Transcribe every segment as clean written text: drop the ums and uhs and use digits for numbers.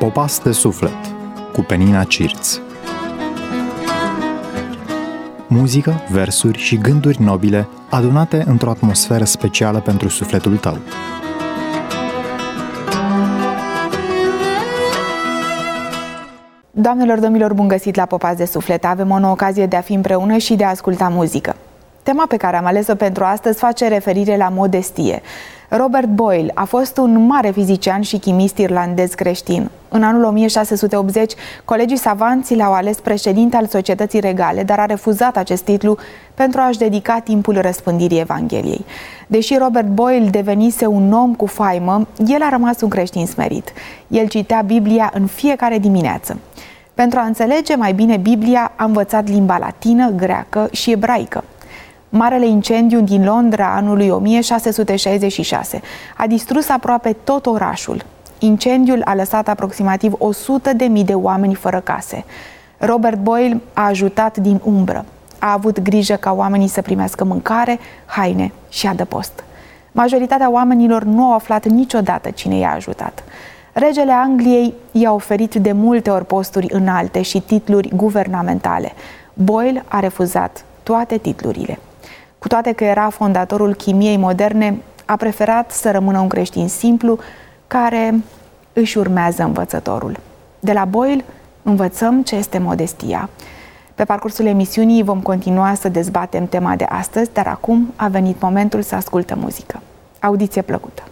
Popas de suflet cu Penina Cirț. Muzică, versuri și gânduri nobile adunate într-o atmosferă specială pentru sufletul tău. Doamnelor, domnilor, bun găsit la Popas de suflet! Avem o nouă ocazie de a fi împreună și de a asculta muzică. Tema pe care am ales-o pentru astăzi face referire la modestie. Robert Boyle a fost un mare fizician și chimist irlandez creștin. În anul 1680, colegii savanți l-au ales președinte al Societății Regale, dar a refuzat acest titlu pentru a-și dedica timpul răspândirii Evangheliei. Deși Robert Boyle devenise un om cu faimă, el a rămas un creștin smerit. El citea Biblia în fiecare dimineață. Pentru a înțelege mai bine Biblia, a învățat limba latină, greacă și ebraică. Marele incendiu din Londra anului 1666 a distrus aproape tot orașul. Incendiul a lăsat aproximativ 100.000 de oameni fără case. Robert Boyle a ajutat din umbră. A avut grijă ca oamenii să primească mâncare, haine și adăpost. Majoritatea oamenilor nu au aflat niciodată cine i-a ajutat. Regele Angliei i-a oferit de multe ori posturi înalte și titluri guvernamentale. Boyle a refuzat toate titlurile. Cu toate că era fondatorul chimiei moderne, a preferat să rămână un creștin simplu care își urmează învățătorul. De la Boyle învățăm ce este modestia. Pe parcursul emisiunii vom continua să dezbatem tema de astăzi, dar acum a venit momentul să ascultăm muzică. Audiție plăcută!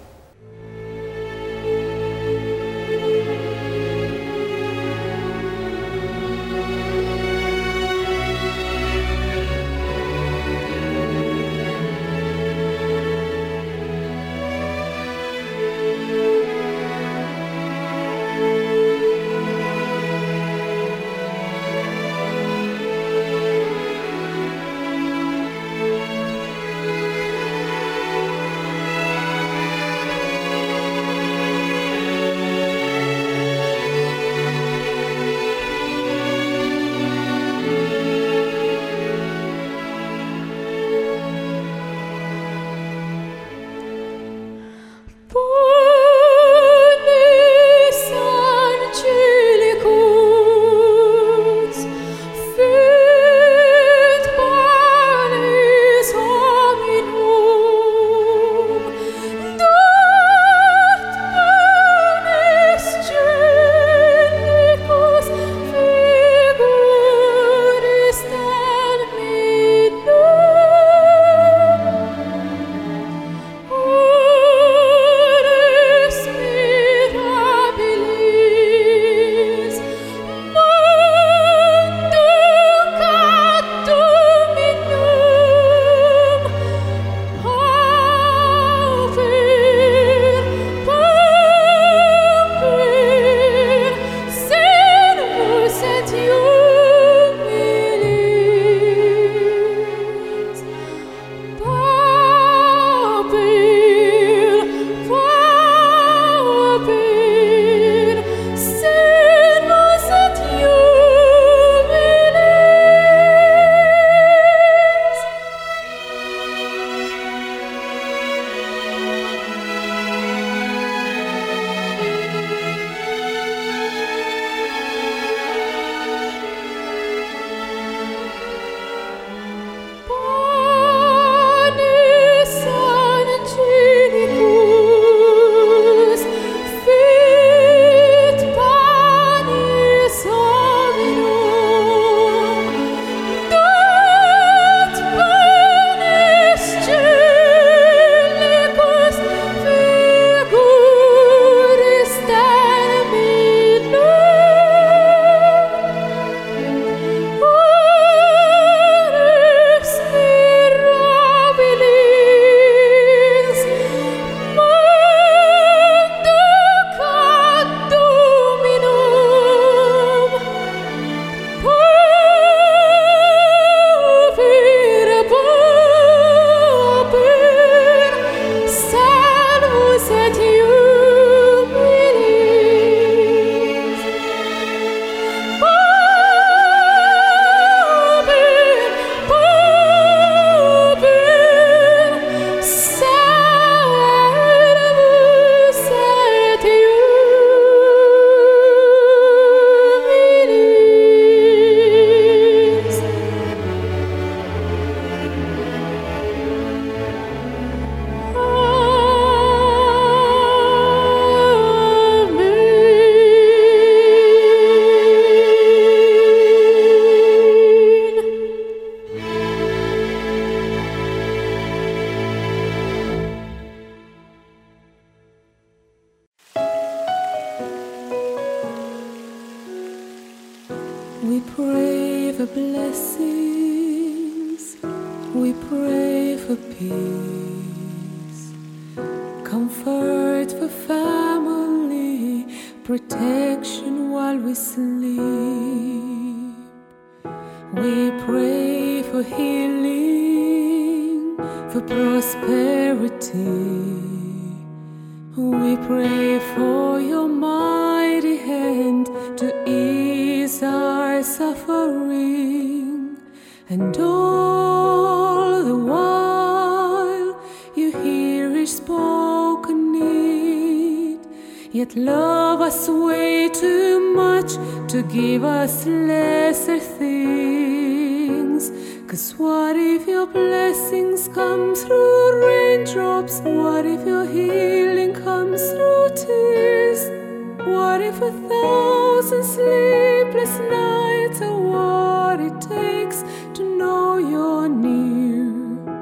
blessings, we pray for peace, comfort for family, protection while we sleep. We pray for healing, for prosperity. We pray for your mighty hand to ease our suffering, and all the while you hear each spoken need, yet love us way too much to give us lesser things. 'Cause what if your blessings come through raindrops? What if your healing comes through tears? What if 1,000 sleepless nights are what it takes to know you're near?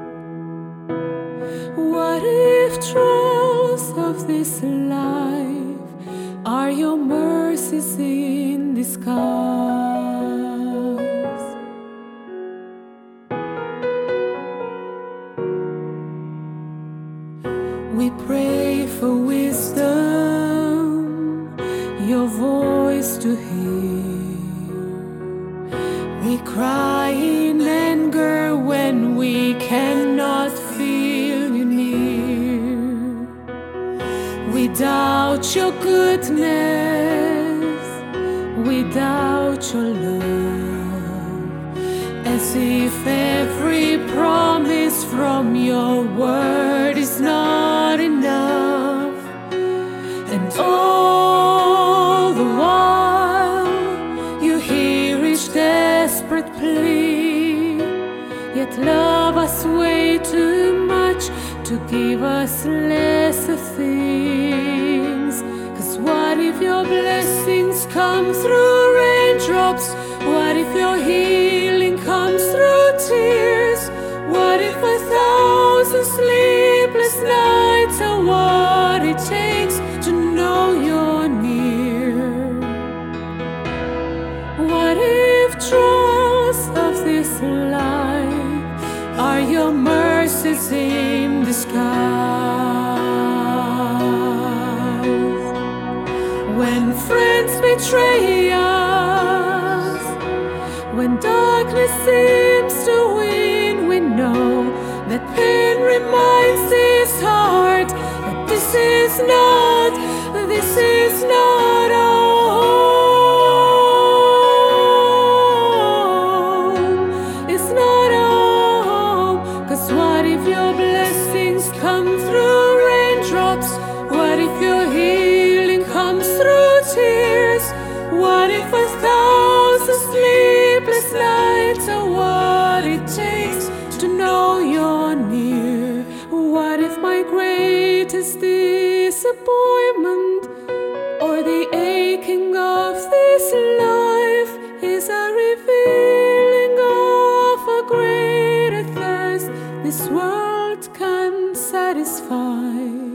What if trials of this life are your mercies in disguise? We pray for wisdom, your voice to hear. We cry in anger when we cannot feel you near. We doubt your goodness, we doubt your love, as if every promise from your word is not enough. And all the while you hear each desperate plea, yet love us way too much to give us lesser things. 'Cause what if your blessings come through raindrops? What if your healing comes through tears? What if 1,000 sleepless nights are what it takes to know you're near? What if trials of this life are your mercies in disguise? When friends betray us, when darkness seems to win, we know that pain reminds his heart that this is not home. It's not home. 'Cause what if your blessings come through raindrops? What if your healing comes through tears? What if 1,000 sleepless nights are what it takes to know you're near? What if my greatest disappointment or the aching of this life is a revealing of a greater thirst this world can satisfy?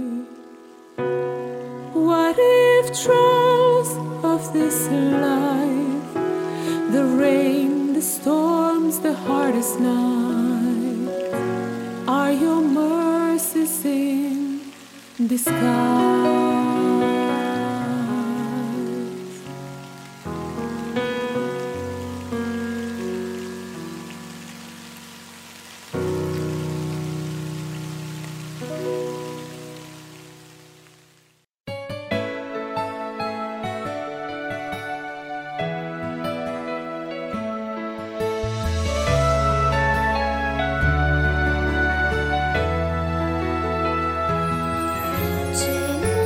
What if trials of this life, the rain, the storms, the hardest night, are your mercies in disguise? Cenere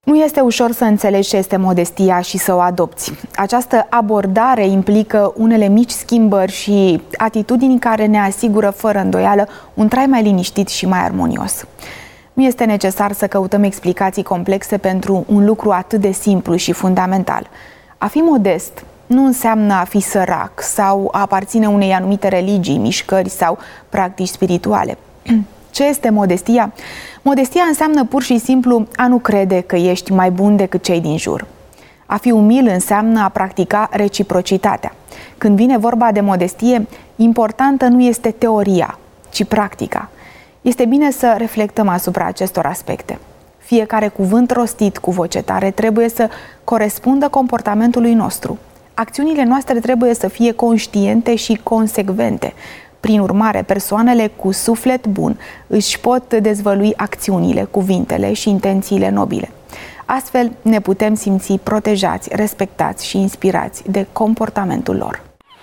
Nu este ușor să înțelegi ce este modestia și să o adopți. Această abordare implică unele mici schimbări și atitudini care ne asigură fără îndoială un trai mai liniștit și mai armonios. Nu este necesar să căutăm explicații complexe pentru un lucru atât de simplu și fundamental. A fi modest nu înseamnă a fi sărac sau a aparține unei anumite religii, mișcări sau practici spirituale. Ce este modestia? Modestia înseamnă pur și simplu a nu crede că ești mai bun decât cei din jur. A fi umil înseamnă a practica reciprocitatea. Când vine vorba de modestie, importantă nu este teoria, ci practica. Este bine să reflectăm asupra acestor aspecte. Fiecare cuvânt rostit cu voce tare trebuie să corespundă comportamentului nostru. Acțiunile noastre trebuie să fie conștiente și consecvente. Prin urmare, persoanele cu suflet bun își pot dezvălui acțiunile, cuvintele și intențiile nobile. Astfel ne putem simți protejați, respectați și inspirați de comportamentul lor.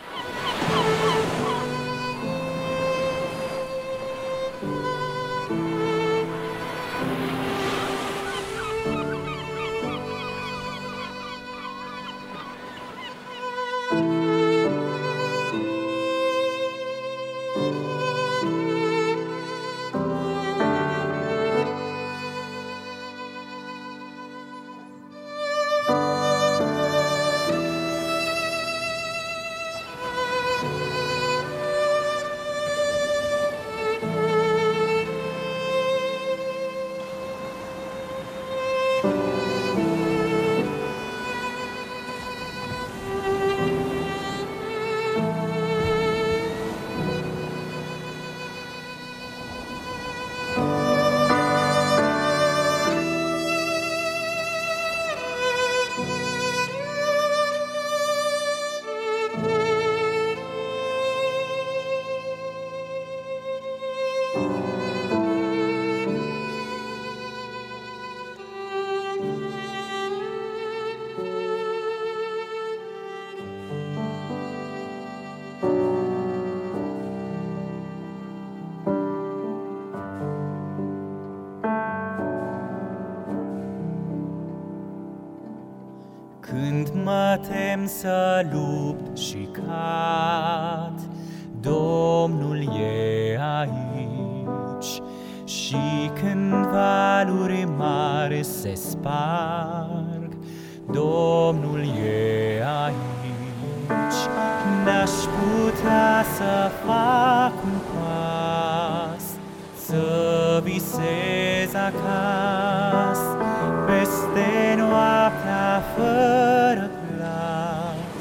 Când mă tem să lupt și cad, Domnul e aici. Și când valuri mari se sparg, Domnul e aici. N-aș putea să fac un pas, să visez acasă, peste noaptea fără glas,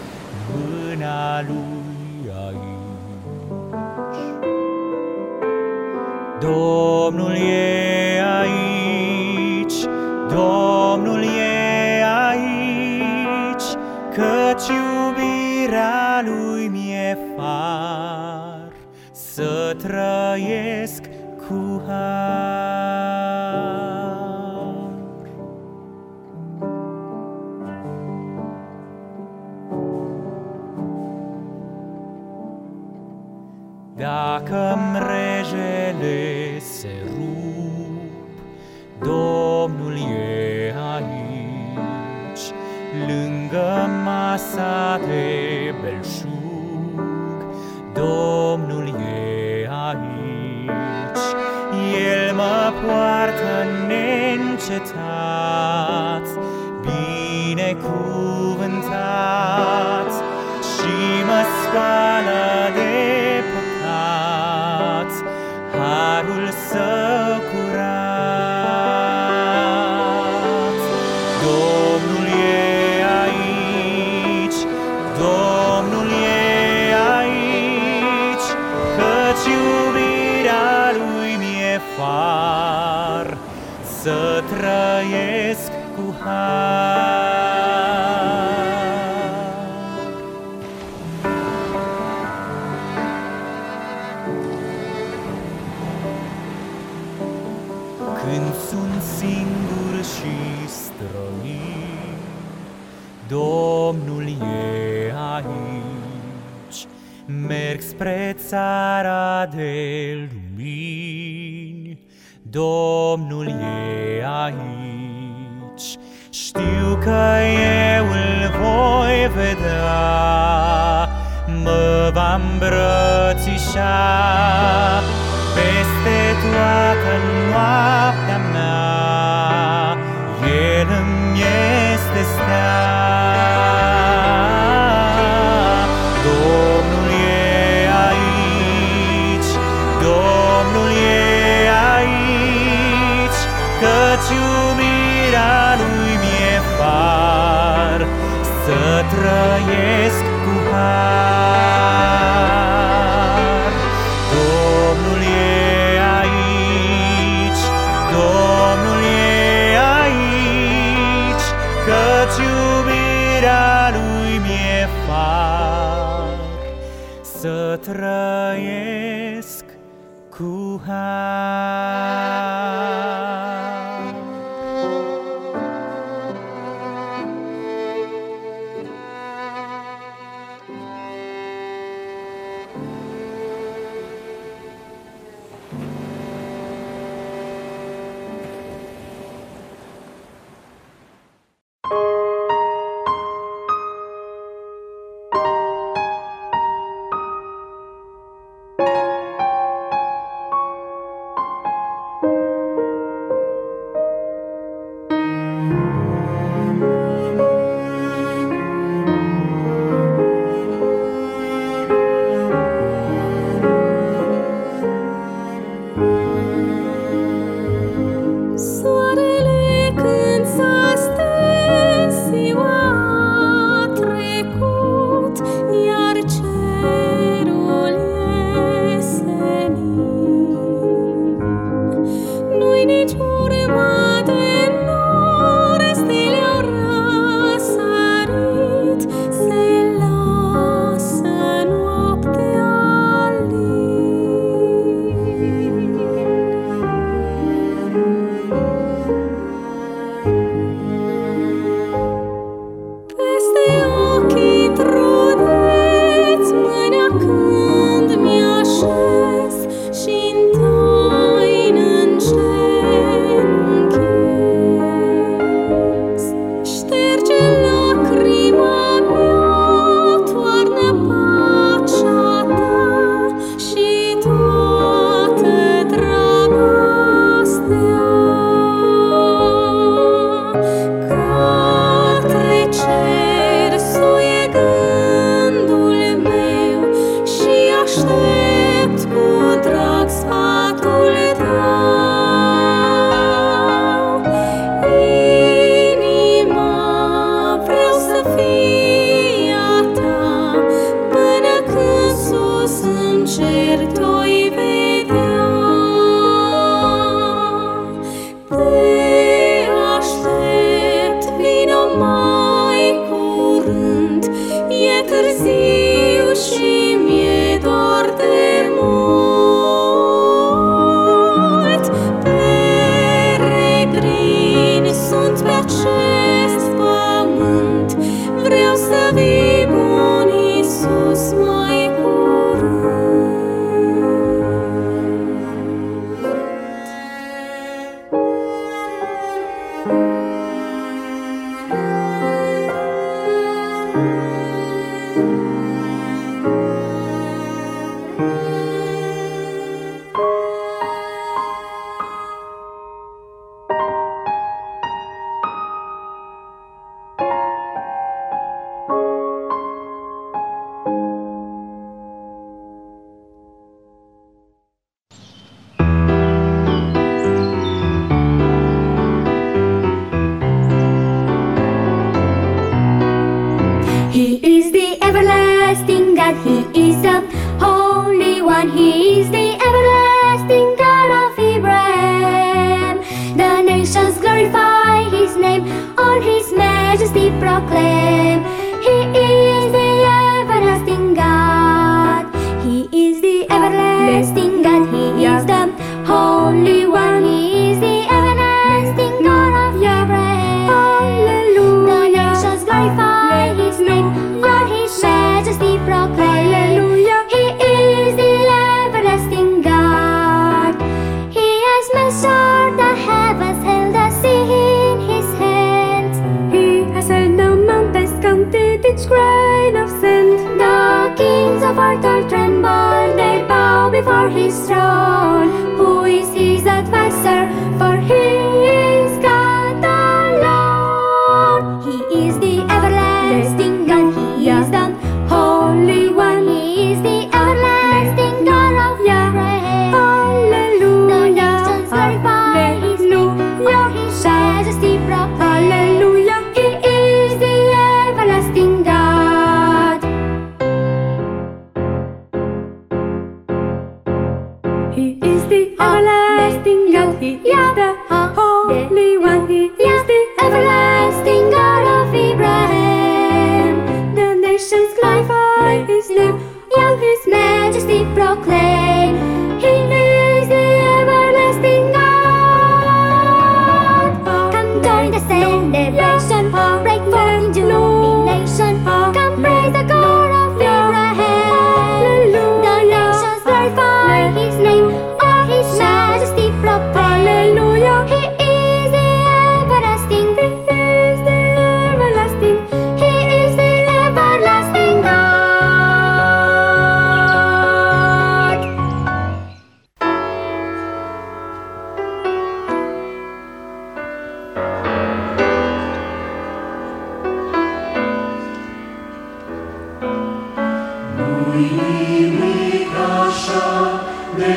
mâna lui aici. Domnul e aici, Domnul e aici, căci iubirea lui mi-e far să trăiesc cu har. Dacă-mi regele se rup, Domnul e aici. Lângă masa de belșug, Domnul e aici. El mă poartă neîncetat, binecuvântat, și mă spală de păcat, harul său curat. Domnul e aici, Domnul e aici, căci iubirea lui mi-e far să trăiesc cu har. Când sunt singur și străin, Domnul e aici. Merg spre țara de lumini, Domnul e aici. Știu că eu îl voi vedea, mă va îmbrățișa peste toată noaptea mea. El îmi este stea. Domnul e aici, Domnul e aici, căci iubirea Lui mi-e far să trăiesc cu har. Domnul e aici, Domnul e aici, căci iubirea Lui mi-e far să trăiesc cu har. Measured the heavens, held the sea in his hands. He is the everlasting God. He is the Holy One. He is the everlasting God of Abraham. The nations glorify His name, all His majesty proclaim. He is the everlasting God. Come join the celebration, break forth into illumination. Come praise the God of Abraham. The nations glorify His name, all His majesty proclaim. Hallelujah. He is the everlasting. He is the everlasting. He is the everlasting God. Nu-i nimic așa de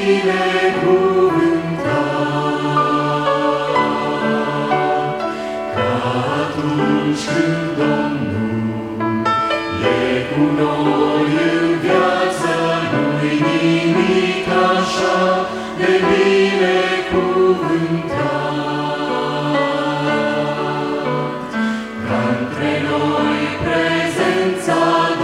binecuvântat ca atunci când Domnul e cu noi în viață. Nu-i nimic așa de binecuvântat ca între noi prezența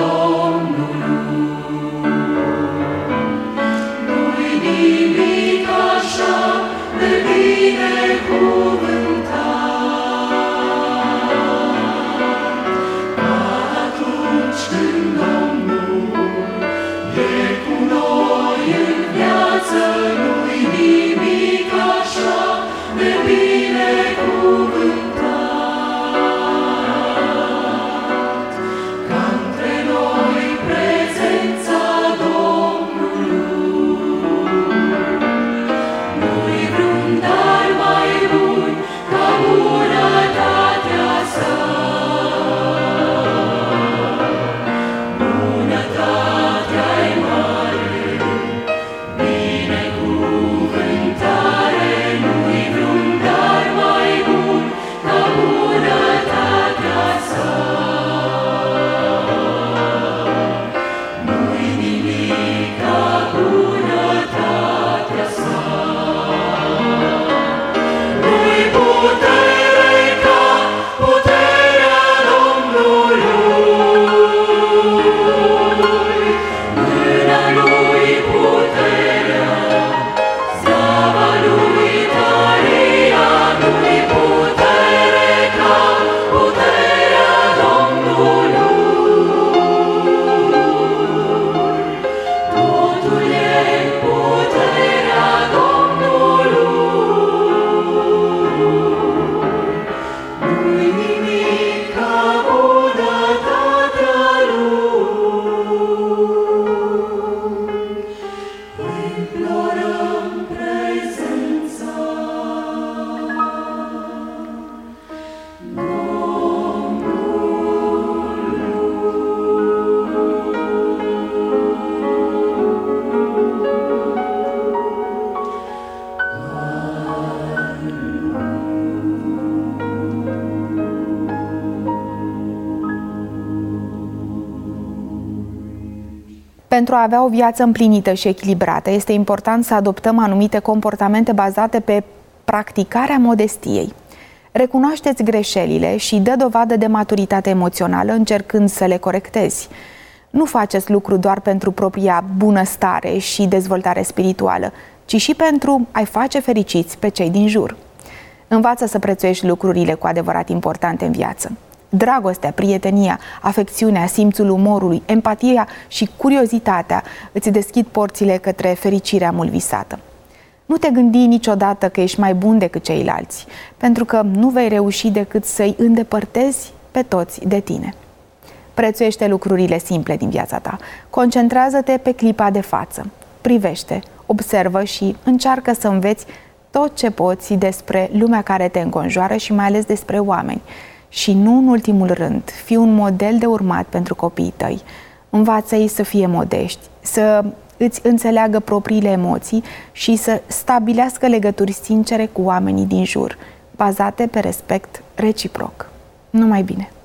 Pentru a avea o viață împlinită și echilibrată, este important să adoptăm anumite comportamente bazate pe practicarea modestiei. Recunoașteți greșelile și dă dovadă de maturitate emoțională încercând să le corectezi. Nu faceți lucru doar pentru propria bunăstare și dezvoltare spirituală, ci și pentru a-i face fericiți pe cei din jur. Învață să prețuiești lucrurile cu adevărat importante în viață. Dragostea, prietenia, afecțiunea, simțul umorului, empatia și curiozitatea îți deschid porțile către fericirea mult visată. Nu te gândi niciodată că ești mai bun decât ceilalți, pentru că nu vei reuși decât să-i îndepărtezi pe toți de tine. Prețuiește lucrurile simple din viața ta. Concentrează-te pe clipa de față. Privește, observă și încearcă să înveți tot ce poți despre lumea care te înconjoară și mai ales despre oameni. Și nu în ultimul rând, fii un model de urmat pentru copiii tăi. Învață-i să fie modești, să îți înțeleagă propriile emoții și să stabilească legături sincere cu oamenii din jur, bazate pe respect reciproc. Numai bine!